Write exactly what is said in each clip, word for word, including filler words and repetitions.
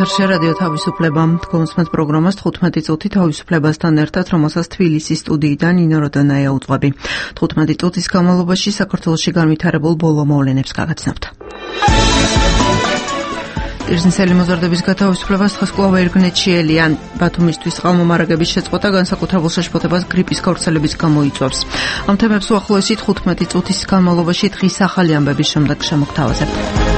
ეთერში რადიო თავისუფლება. Თქვენს პროგრამას თხუთმეტი წუთი თავისუფლებასთან ერთად, რომელსაც თბილისის სტუდიიდან ნინო როდანაია უძღვები. თხუთმეტი წუთის განმავლობაში საქართველოში განვითარებულ ბოლო მოვლენებს გაგაცნობთ. Ირზნისელი მოზარდების გათავისუფლებას დღეს კვლავ ერგნეთში ელიან. ბათუმისთვის წყალმომარაგების შეწყვეტა განსაკუთრებულ შეშფოთებას გრიპის გავრცელების გამო იწვევს. ამ თემებს უახლოესი თხუთმეტი წუთის განმავლობაში დღის ახალი ამბების შემდეგ შემოგთავაზებთ.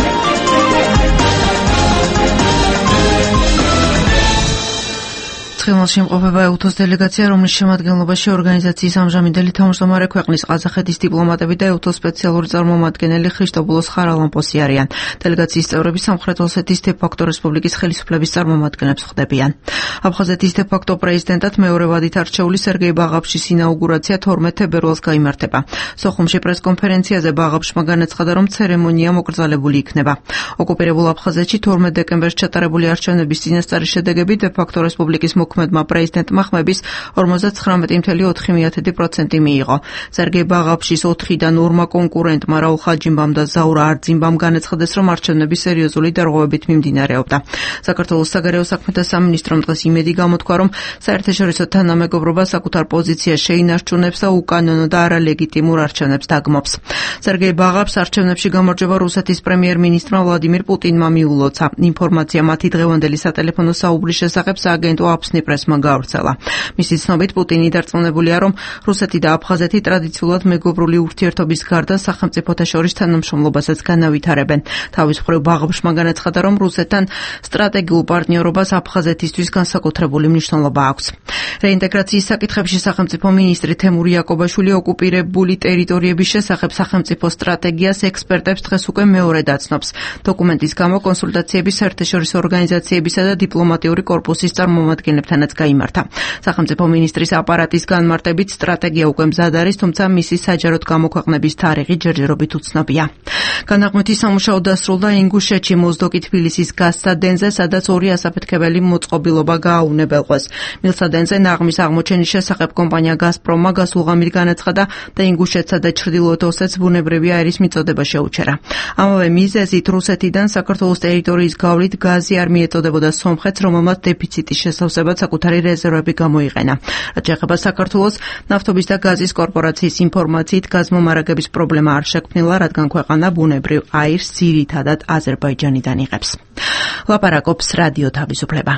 ცხინვალში იმყოფება ეუთოს დელეგაცია, რომლის შემადგენლობაში ორგანიზაციის ამჟამინდელი თავმჯდომარე ქვეყნის ყაზახეთის დიპლომატები და ეუთოს სპეციალური წარმომადგენელი ხრიშტობულოს ხარალამპოსი არიან. დელეგაციის წევრები სამხრეთ ოსეთის დე-ფაქტო რესპუბლიკის ხელისუფლების წარმომადგენლებს ხდებიან. აფხაზეთის დე-ფაქტო პრეზიდენტად მეორე ვადით არჩეული სერგეი ბაღაფშის ინაუგურაცია თორმეტ თებერვალს გაიმართება. სოხუმში პრესკონფერენციაზე ბაღაფშმა განაცხადა, რომ ცერემონია მოკრძალებული იქნება. ოკუპირებულ აფხაზეთში თორმეტ დეკემბერს ჩატარებული არჩევნების წინასწარი შედეგები დე-ფაქტო რესპუბლიკის მოქმედმა პრეზიდენტმა ხმების ორმოცდათხრამეტი ფاصლე ოთხი პროცენტი მიიღო. სერგეი ბაღაფშის ოთხიდან ორმა კონკურენტმა რაულ ხაჯიმბამ და ზაურ არძიმბამ განაცხადეს, რომ არჩევნები სერიოზული დარღვევებით მიმდინარეობდა. საქართველოს საგარეო საქმეთა სამინისტრომ დღეს იმედი გამოთქვა, რომ საერთაშორისო თანამეგობრობა საკუთარ პოზიციას შეინარჩუნებს და უკანონო და არალეგიტიმურ არჩევნებს დაგმობს. სერგეი ბაღაფშს არჩევნებში გამარჯვება რუსეთის პრემიერ-მინისტრმა ვლადიმირ პუტინმა მიულოცა. ინფორმაცია მათი დღევანდელი სატელეფონო საუბრის შესახებ სააგენტო აფსნი პრესმა გავრცელა. მისი ცნობით პუტინი დარწმუნებულია, რომ რუსეთი და აფხაზეთი ტრადიციულად მეგობრული ურთიერთობის გარდა სახელმწიფოთა შორის თანამშრომლობასაც განავითარებენ. თავის მხრივ ბაღაფშმა განაცხადა, რომ რუსეთთან სტრატეგიულ პარტნიორობას აფხაზეთისთვის განსაკუთრებული მნიშვნელობა აქვს. რეინტეგრაციის საკითხებში სახელმწიფო მინისტრი თემური იაკობაშვილი ოკუპირებული ტერიტორიების შესახებ სახელმწიფო სტრატეგიას ექსპერტებს დღეს უკვე მეორედ აცნობს. დოკუმენტის გამო კონსულტაციები საერთაშორისო ორგანიზაციებისა და დიპლომატიური კორპუსის წარმომადგენლებთანაც გაიმართა. სახელმწიფო მინისტრის აპარატის განმარტებით სტრატეგია უკვე მზად არის, თუმცა მისი საჯაროდ გამოქვეყნების თარიღი ჯერჯერობით უცნობია. განაყმითი სამუშაო დასრულდა ინგუშეთში მოზდოკი თბილისის გაზსადენზე, სადაც ორი ასაფეთქებელი მოწყობილობა გააუნებელყვეს. მილსადენზე ნაღმის აღმოჩენის შესახებ კომპანია გაზპრომმა გასულღამით განაცხადა და ინგუშეთსა და ჩრდილოეთ ოსეთს ბუნებრივი აირის მიწოდება შეუჩერა. ამავე მიზეზით რუსეთიდან საქართველოს ტერიტორიის გავლით გაზი არ მიეწოდებოდა სომხეთს, რომელმაც დეფიციტის შესავსებად საკუთარი რეზერვები გამოიყენა. რაც შეეხება საქართველოს, ნავთობის და გაზის კორპორაციის ინფორმაციით გაზმომარაგების პრობლემა არ შექმნილა, რადგან ქვეყანა ბუნებრივ აირს ძირითადად აზერბაიჯანიდან იღებს. ლაპარაკობს რადიო თავისუფლება.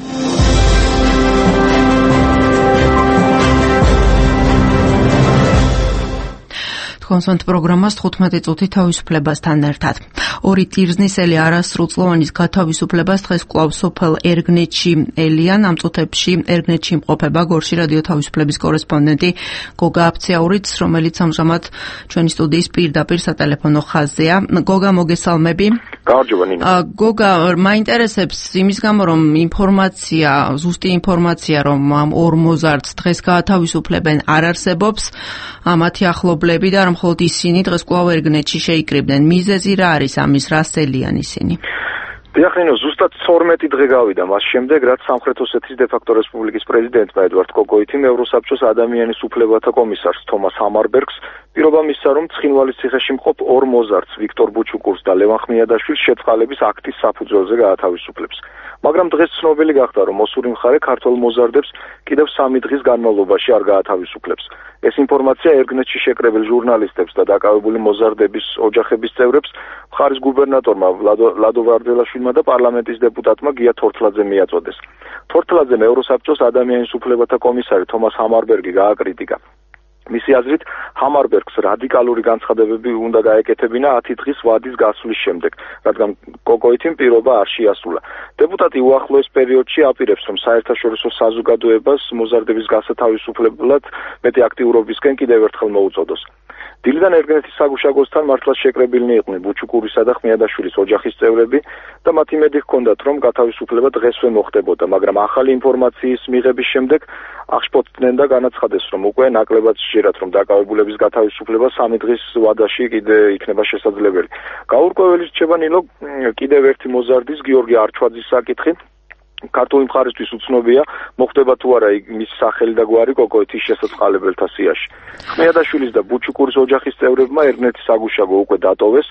კონსონტ პროგრამას თხუთმეტი წუთი თავისუფლებასთან ერთად. ორი ტირზნისელი არასრულწლოვანის გათავისუფლებას დღეს კვლავ სოფელ ერგნეთში ელიან. ამ წუთებში ერგნეთში იმყოფება გორში რადიო თავისუფლების კორესპონდენტი გოგა აფციაურიც, რომელიც ამჟამად ჩვენი სტუდიის პირდაპირ სატელეფონო ხაზზეა. გოგა, მოგესალმები. გამარჯობა ნინო. გოგა, მაინტერესებს იმის გამო, რომ ინფორმაცია, ზუსტი ინფორმაცია, რომ ამ ორ მოზარდს დღეს გაათავისუფლებენ, არ არსებობს. მათი ახლობლები და რომ მხოლოდ ისინი დღეს კვლავ ერგნეთში შეიკრიბნენ. მიზეზი რა არის ამის, რას ელიან ისინი? დიახ ნინო, ზუსტად თორმეტი დღე გავიდა მას შემდეგ, რაც სამხრეთ ოსეთის დე-ფაქტო რესპუბლიკის პრეზიდენტმა ედვარდ კოკოითიმ ევროსაბჭოს ადამიანის უფლებათა კომისარს თომას ჰამარბერგს პირობა მისცა, რომ ცხინვალის ციხეში მყოფ ორ მოზარდს ვიქტორ ბუჩუკურს და ლევან ხმიადაშვილს შეწყალების აქტის საფუძველზე გაათავისუფლებს. მაგრამ დღეს ცნობილი გახდა, რომ მოსური მხარე ქართველ მოზარდებს კიდევ სამი დღის განმავლობაში არ გაათავისუფლებს. ეს ინფორმაცია ერგნეთში შეკრებილ ჟურნალისტებს და დაკავებული მოზარდების ოჯახების წევრებს მხარის გუბერნატორმა ლადო ვარდელაშვილმა და პარლამენტის დეპუტატმა გია თორთლაძემ მიაწოდეს. თორთლაძემ ევროსაბჭოს ადამიანის უფლებათა კომისარი თომას ჰამარბერგი გააკრიტიკა. მისი აზრით, ჰამარბერგს რადიკალური განცხადებები უნდა გაეკეთებინა ათი დღის ვადის გასვლის შემდეგ, რადგან კოკოითიმ პირობა არ შეასრულა. დეპუტატი უახლოეს პერიოდში აპირებს, რომ საერთაშორისო საზოგადოებას მოზარდების გასათავისუფლებლად მეტი აქტიურობისკენ კიდევ ერთხელ მოუწოდოს. დილიდან ერგნეთის საგუშაგოსთან მართლაც შეკრებილნი იყვნენ ბუჩუკურის და ხმიადაშვილის ოჯახის წევრები და მათ იმედი ჰქონდათ, რომ გათავისუფლება დღესვე მოხდებოდა, მაგრამ ახალი ინფორმაციის მიღების შემდეგ აღშფოთდნენ და განაცხადეს, რომ უკვე ნაკლებად სჯერათ, რომ დაკავებულების გათავისუფლება სამი დღის ვადაში კიდე იქნება შესაძლებელი. გაურკვეველი რჩება ნინო კიდევ ერთი მოზარდის, გიორგი არჩვაძის საკითხი. ქართული მხარისთვის უცნობია, მოხდება თუ არა მის სახელი და გვარი კოკოეთის შესაწყალებელთა სიაში. ხმიადაშვილის და ბუჩუკურის ოჯახის წევრებმა ერგნეთის საგუშაგო უკვე დატოვეს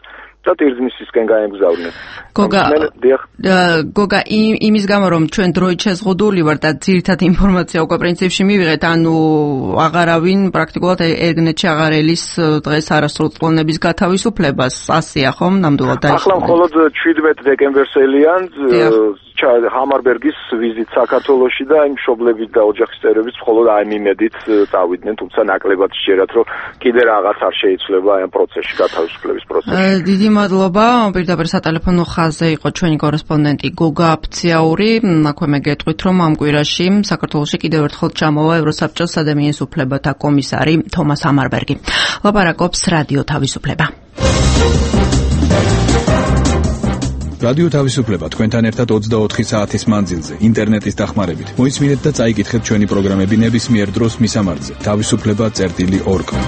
და ტირზნისისკენ გაემგზავრნენ. გოგა გოგა იმის გამო რომ ჩვენ დროით შეზღუდული ვარ და ძირითად ინფორმაცია უკვე პრინციპში მივიღეთ, ანუ აღარავინ პრაქტიკულად ეგნეთში აღარ ელის დღეს არასრულწლოვნების გათავისუფლებას, ასეა ხომ ნამდვილად დაიწყო. ახლა მხოლოდ შვიდმეტ დეკემბერს ელიან ჰამარბერგის ვიზით საქართველოში და იმ მშობლებით და ოჯახის წევრებიც მხოლოდ აი მიმედით წავიდნენ, თუმცა ნაკლებად სჯერათ, რომ კიდე რაღაც არ შეიცვლება ამ პროცესში, გათავისუფლების პროცესში. დიდი მადლობა. პირდაპირ სატელეფონო ხაზზე იყო ჩვენი კორესპონდენტი გოგა აფციაური. აქვე მე გეტყვით, რომ ამ კვირაში საქართველოში კიდევ ერთხელ ჩამოვა ევროსაბჭოს ადამიანის უფლებათა კომისარი თომას ჰამარბერგი. ლაპარაკობს რადიო თავისუფლება. რადიო თავისუფლება თქვენთან ერთად ოცდაოთხი საათის მანძილზე ინტერნეტის დახმარებით. მოისმინეთ და წაიკითხეთ ჩვენი პროგრამები ნებისმიერ დროს მისამართზე თავისუფლება წერტილი ორ კომ.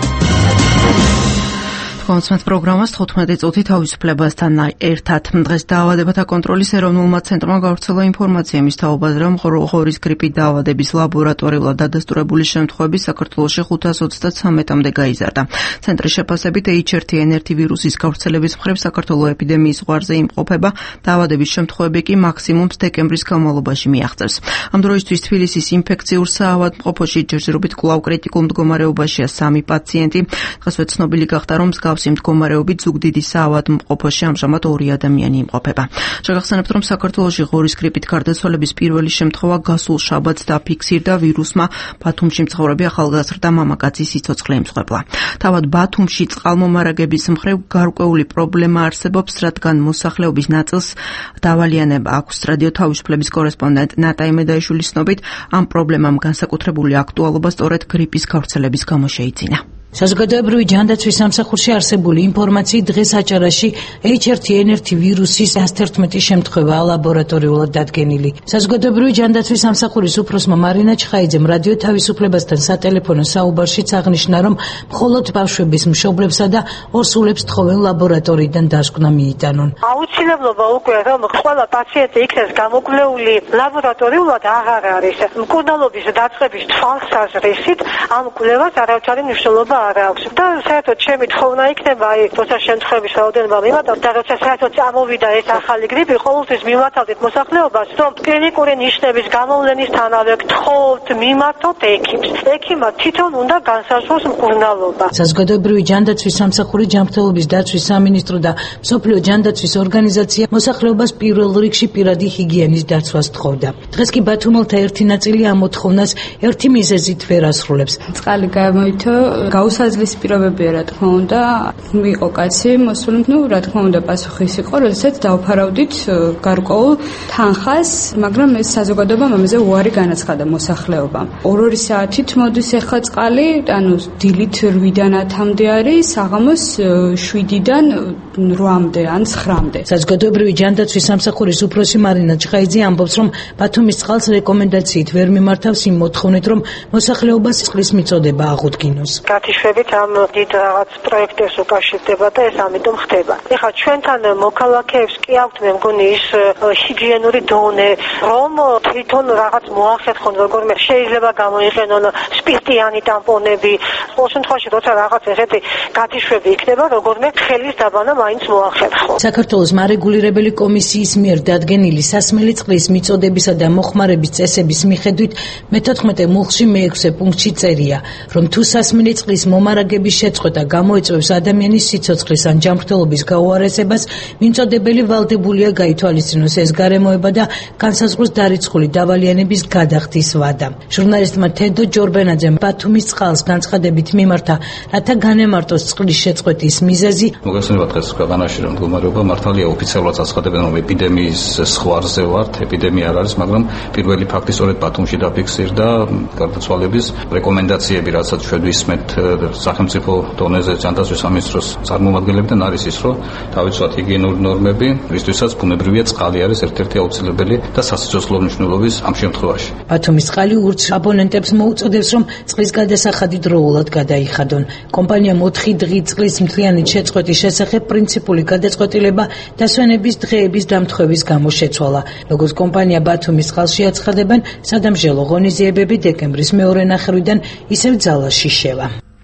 კონსმეთ პროგრამას თხუთმეტი წუთი თავისუფლებასთან ერთად. დღეს დაავადებათა კონტროლის ეროვნულმა ცენტრმა გავრცელა ინფორმაცია მის თაობაზე, რომ ღორის გრიპით დაავადების ლაბორატორიულად დადასტურებული შემთხვევები საქართველოში ხუთას ოცდათრამეტამდე გაიზარდა. ცენტრის შეფასებით ეიჩ ერთ ენ ერთ ვირუსის გავრცელების მხრივ საქართველოს ეპიდემიის ზღვარზე იმყოფება, დაავადების შემთხვევები კი მაქსიმუმს დეკემბრის განმავლობაში მიაღწევს. ამ დროისთვის თბილისის ინფექციურ საავადმყოფოში ჯერჯერობით კვლავ კრიტიკულ მდგომარეობაშია სამი პაციენტი. დღესვე ცნობილი გახდა, რომ მსგავსი მდგომარეობით ზუგდიდი საავადმყოფოში ამჟამად ორი ადამიანი იმყოფება. შეგახსენებთ, რომ საქართველოში ღორის გრიპით გარდაცვალების პირველი შემთხვევა გასულ შაბათს დაფიქსირდა ვირუსმა. ბათუმში მცხოვრები ახალგაზრდა მამაკაცის სიცოცხლე იმსხვერპლა. თავად ბათუმში წყალმომარაგების მხრივ გარკვეული პრობლემა არსებობს, რადგან მოსახლეობის ნაწილს დავალიანება აქვს. რადიო თავისუფლების კორესპონდენტ ნატა იმედაიშვილის ცნობით, ამ პრობლემამ განსაკუთრებული აქტუალობა სწორედ გრიპის გავრცელების გამო შეიძინა. საზოგადოებრივი ჯანდაცვის სამსახურში არსებული ინფორმაციით დღეს აჭარაში ეიჩ ერთ ენ ერთ ვირუსის ათერთმეტი შემთხვევაა ლაბორატორიულად დადგენილი. საზოგადოებრივი ჯანდაცვის სამსახურის უფროსმა მარინა ჩხაიძემ რადიო თავისუფლებასთან სატელეფონო საუბარშიც აღნიშნა, რომ მხოლოდ ბავშვების მშობლებსა და ორსულებს თხოვენ ლაბორატორიიდან დასკვნა მიიტანონ. აუცილებლობა უკვე რომ ყველა პაციენტი იქნეს გამოკვლეული ლაბორატორიულად აღარ არის. მკურნალობის დაწყების თვალსაზრისით ამ კვლევას არავითარი მნიშვნელობა არ აქვს და საერთოდ ჩემი თხოვნა იქნება, აი როცა შემთხვევების რაოდენობა მიმატავთ და როცა საერთოდ წამოვიდა ეს ახალი გრიპი, ყოველთვის მიმართავდით მოსახლეობას, რომ კლინიკური ნიშნების გამოვლენისთანავე გთხოვთ მიმართოთ ექიმს. ექიმმა თვითონ უნდა განსაზღვროს მკურნალობა. საზოგადოებრივი ჯანდაცვის სამსახური, ჯანმრთელობის დაცვის სამინისტრო და მსოფლიო ჯანდაცვის ორგანიზაცია მოსახლეობას პირველ რიგში პირადი ჰიგიენის დაცვას თხოვდა. დღეს კი ბათუმელთა ერთი ნაწილი ამ მოთხოვნას ერთი მიზეზით ვერ ასრულებს. წყალი გამოითო გაუსაძლის პირობებია, რა თქმა უნდა, იყო კაცი მოსული, ну, რა თქმა უნდა, პასუხი ის იყო, როდესაც დავფარავდით გარკვეულ თანხას, მაგრამ ეს საზოგადოებამ ამაზე უარი განაცხადა მოსახლეობამ. ორ-ორი საათით მოდის ახლა წყალი, ანუ დილით რვიდან ათამდე არის, საღამოს შვიდიდან რვამდე ან ცხრამდე. საზოგადოებრივი ჯანდაცვის სამსახურის უფროსი მარინა ჩხაიძე ამბობს, რომ ბათუმის წყალს რეკომენდაციით ვერ მიმართავს იმ მოთხოვნით, რომ მოსახლეობას წყლის მიწოდება აღუდგინოს. გათიშვებით ამ დიდ რაღაც პროექტებს უკავშირდება და ეს ამიტომ ხდება. ეხლა ჩვენთან მოქალაქეებს კი აქვთ მე მგონი ის ჰიგიენური დონე, რომ თვითონ რაღაც მოახერხონ, როგორმე შეიძლება გამოიყენონ სპირტიანი ტამპონები. ყოველ შემთხვევაში როცა რაღაც ესეთი გათიშვები იქნება, როგორმე ხელის დაბანა მაინც მოახერხონ. საქართველოს მარეგულირებელი კომისიის მიერ დადგენილი სასმელი წყლის მიწოდებისა და მოხმარების წესების მიხედვით მეთოთხმეტე მუხლში მეექვსე პუნქტში წერია, რომ თუ სასმელი წყლის მომარაგების შეწყვეტა გამოიწვევს ადამიანის სიცოცხლის ან ჯანმრთელობის გაუარესებას, მიმწოდებელი ვალდებულია გაითვალისწინოს ეს გარემოება და განსაზღვროს დარიცხული დავალიანების გადახდის ვადა. ჟურნალისტმა თედო ჯორბენაძემ ბათუმის წყალს განცხადებით მიმართა, რათა განემარტოს წყლის შეწყვეტის მიზეზი. მოგესალმებით, დღეს ქვეყანაში რომ მდგომარეობა მართალია ოფიციალურად აცხადებენ, რომ ეპიდემიის ზღვარზე ვართ, ეპიდემია არ არის, მაგრამ პირველი ფაქტი სწორედ ბათუმში დაფიქსირდა გარდაცვალების რეკომენდაციები, რასაც ჩვენ ვისმენთ სახელმწიფო დონეზე ჯანდაცვის სამინისტროს წარმომადგენლებიდან არის ის, რომ თავისუფლად ჰიგიენური ნორმები, რისთვისაც ბუნებრივია წყალი არის ერთ-ერთი აუცილებელი და სასიცოცხლო მნიშვნელობის ამ შემთხვევაში. ბათუმის წყალი ურჩ აბონენტებს მოუწოდებს, რომ წყლის გადასახადი დროულად გადაიხადონ. კომპანიამ ოთხი დღით წყლის მთლიანი შეწყვეტის შესახებ პრინციპული გადაწყვეტილება დასვენების დღეების დამთხვევის გამო შეცვალა. როგორც კომპანია ბათუმის წყალში აცხადებენ, სადამჟელო ღონისძიებები დეკემბრის მეორე ნახევრიდან ისევ ძალაში შევა.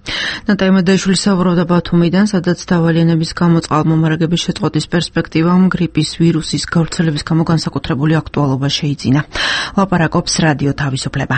ნატაი მედაიშვილი საუბრობდა ბათუმიდან, სადაც დავალიანების გამო წყალმომარაგების შეწყვეტის პერსპექტივამ გრიპის ვირუსის გავრცელების გამო განსაკუთრებული აქტუალობა შეიძინა. ლაპარაკობს რადიო თავისუფლება.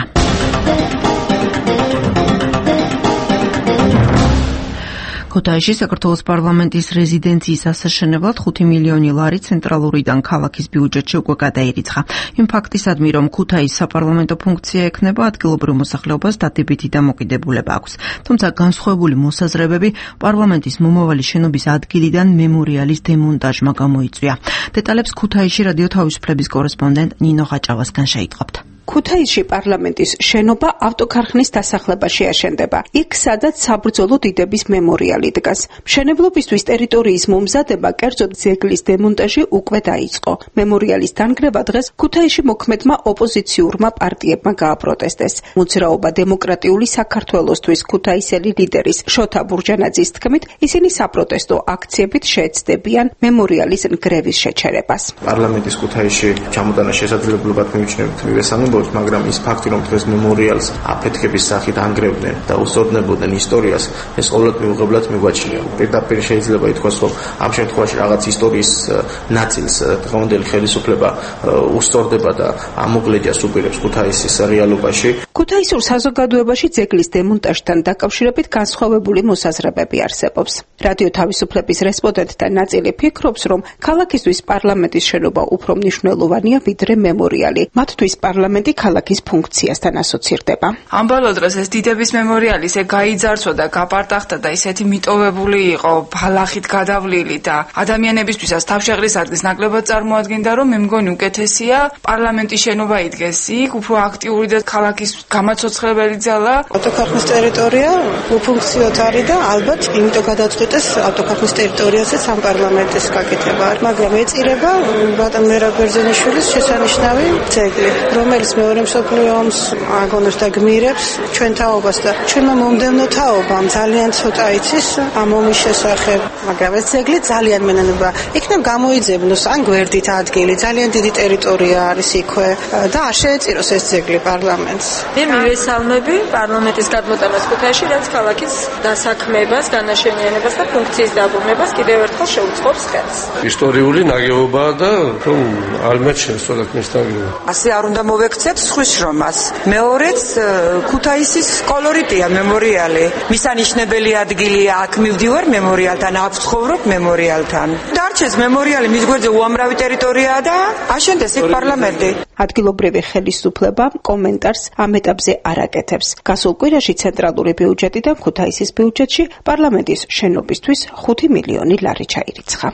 ქუთაისში საქართველოს პარლამენტის რეზიდენციის ასაშენებლად ხუთი მილიონი ლარი ცენტრალურიდან ქალაქის ბიუჯეტში უკვე გადაირიცხა. იმ ფაქტისადმი, რომ ქუთაისის საპარლამენტო ფუნქცია ექნება, ადგილობრივ მოსახლეობას დადებითი დამოკიდებულება აქვს. თუმცა განსხვავებული მოსაზრებები პარლამენტის მომავალი შენობის ადგილიდან მემორიალის დემონტაჟმა გამოიწვია. დეტალებს ქუთაისში რადიო თავისუფლების კორესპონდენტ ნინო ღაჭავასგან შეიტყობთ. ქუთაისში პარლამენტის შენობა ავტოქარხნის დასახლებაში აშენდება. იქ, სადაც საბრძოლო დიდების მემორიალი დგას. მშენებლობისთვის ტერიტორიის მომზადება, კერძოდ ძეგლის დემონტაჟი უკვე დაიწყო. მემორიალის დანგრევა დღეს ქუთაისში მოქმედმა ოპოზიციურმა პარტიებმა გააპროტესტეს. მოძრაობა დემოკრატიული საქართველოსთვის ქუთაისელი ლიდერის შოთა ბურჯანაძის თქმით, ისინი საპროტესტო აქციებით შეეცდებიან მემორიალის ნგრევის შეჩერებას. პარლამენტის ქუთაისში ჩამოტანა შესაძლებლობად მივიჩნევთ მივესალმებით, მაგრამ ის ფაქტი, რომ დღეს მემორიალს აფეთქების სახით ანგრევდნენ და უსწორდებოდნენ ისტორიას, ეს ყოველდღიურად მიუღებლად მიგვაჩნია. პირდაპირ შეიძლება ითქვას, რომ ამ შემთხვევაში რაღაც ისტორიის ნაწილს დღევანდელი ხელისუფლება უსწორდება და ამოგლეჯას უპირებს ქუთაისის რეალობაში. ქუთაისურ საზოგადოებაში ძეგლის დემონტაჟთან დაკავშირებით განსხვავებული მოსაზრებები არსებობს. რადიო თავისუფლების რესპონდენტთა ნაწილი ფიქრობს, რომ ქალაქისთვის პარლამენტის შენობა უფრო მნიშვნელოვანია, ვიდრე მემორიალი. მათთვის პარლამენტი ქალაქის ფუნქციასთან ასოცირდება. ამ ბოლო დროს ეს დიდების მემორიალი ისე გაიძარცვა და გაპარტახდა და ისეთი მიტოვებული იყო, ბალახით გადავლილი და ადამიანებისთვისაც თავშეღრის ადგილს ნაკლებად წარმოადგენდა, რომ მე მგონი უკეთესია პარლამენტის შენობა იდგეს იქ, უფრო აქტიური და ქალაქის გამაცოცხლებელი ძალა. ავტოქარხნის ტერიტორია უფუნქციოდ არის და ალბათ იმიტომ გადაწყვიტეს ავტოქარხნის ტერიტორიაზეც ამ პარლამენტის გაკეთება. მაგრამ ეწირება ბატონ მერაბ ბერძენიშვილის შესანიშნავი ძეგლი, რომელიც მეორე მსოფლიო ომს აგონებს და გმირებს ჩვენ თაობას და ჩვენმა მომდევნო თაობამ ძალიან ცოტა იცის ამ ომის შესახებ. მაგრამ ეს ძეგლი ძალიან მენანება იქნებ გამოიძებნოს ან გვერდით ადგილი, ძალიან დიდი ტერიტორია არის იქვე და არ შეეწიროს ეს ძეგლი პარლამენტს. მე მივესალმები პარლამენტის გადმოტანას ქუთაისში, რაც ქალაქის დასაქმებას, განაშენიანებას და ფუნქციის დაბრუნებას კიდევ ერთხელ შეუწყობს ხელს. ისტორიული ნაგებობაა და რომ არ მეჩნევს სწორად მის ნაგებობა. ასე არ უნდა მოვექცეთ სხვის შრომას. მეორეც ქუთაისის კოლორიტია მემორიალი. მისანიშნებელი ადგილია, აქ მივდივარ მემორიალთან, აქ ვცხოვრობ მემორიალთან. დარჩეს მემორიალი, მის გვერდზე უამრავი ტერიტორიაა და აშენდეს იქ პარლამენტი. ადგილობრივი ხელისუფლება კომენტარს ამ ეტაპზე არ აკეთებს. გასულ კვირაში ცენტრალური ბიუჯეტიდან ქუთაისის ბიუჯეტში პარლამენტის შენობისთვის ხუთი მილიონი ლარი ჩაირიცხა.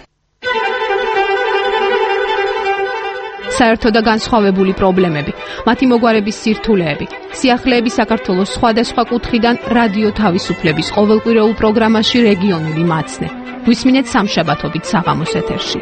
საერთო და განსხვავებული პრობლემები, მათი მოგვარების სირთულეები, სიახლეები საქართველოს სხვადასხვა კუთხიდან რადიო თავისუფლების ყოველკვირეულ პროგრამაში რეგიონული მაცნე. გვისმინეთ სამშაბათობით საღამოს ეთერში.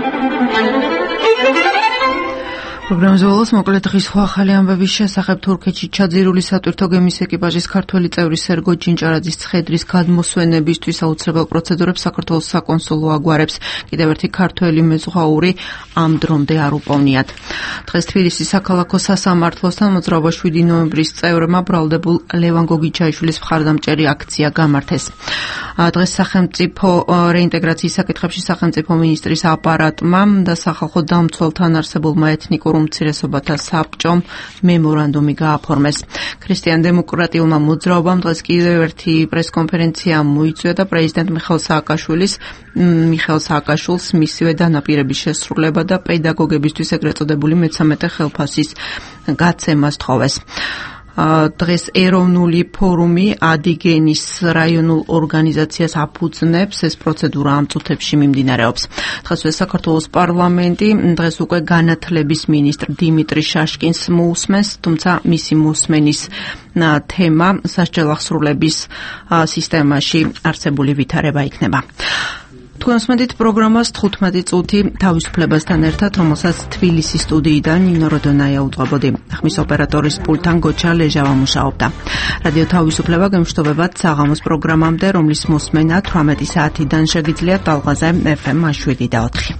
პროგრამაზე ველოს მოკლედ დღის ახალი ამბების შესახებ თურქეთში ჩაძირული სატვირთო გემის ეკიპაჟის ქართველი წევრი სერგო ჯინჭარაძის ცხედრის გადმოსვენებისთვის აუცილებელ პროცედურებს საქართველოს საკონსულო აგვარებს. კიდევ ერთი ქართველი მეზღვაური ამ დრომდე არ უპოვნიათ. დღეს თბილისის საქალაქო სასამართლოსთან მოძრაობა შვიდი ნოემბრის წევრებმა ბრალდებულ ლევან გოგიჩაიშვილის მხარდამჭერი აქცია გამართეს. დღეს სახელმწიფო რეინტეგრაციის საკითხებში სახელმწიფო მინისტრის აპარატმა და სახალხო დამცველთან არსებულმა ეთნიკურ უმცირესობათა საბჭომ მემორანდუმი გააფორმეს. ქრისტიან-დემოკრატიულმა მოძრაობამ დღეს კიდევ ერთი პრესკონფერენცია მოიწვია და პრეზიდენტ მიხეილ სააკაშვილის მიხეილ სააკაშვილს მისივე დანაპირების შესრულება და პედაგოგებისთვის ეგრეთ წოდებული მეცამეტე ხელფასის გაცემა სთხოვეს. დღეს ეროვნული ფორუმი ადიგენის რაიონულ ორგანიზაციას აფუძნებს, ეს პროცედურა ამ წუთებში მიმდინარეობს. დღესვე საქართველოს პარლამენტი დღეს უკვე განათლების მინისტრ დიმიტრი შაშკინს მოусმენს, თუმცა მისი მოსმენის თემა სასჯელ აღსრულების სისტემაში არსებული ვითარება იქნება. თქვენს მედით პროგრამას თხუთმეტი წუთი თავისუფლებასთან ერთად, რომელსაც თბილისის სტუდიიდან ნინო როდონაია უძღვებოდი. ხმის ოპერატორის პულტთან გოჩა ლეჟავა მუშაობდა. რადიო თავისუფლება გემშვიდობებათ საღამოს პროგრამამდე, რომლის მოსმენა თვრამეტი საათიდან შეგიძლიათ ტალღაზე ეფ ემ შვიდი და ოთხი.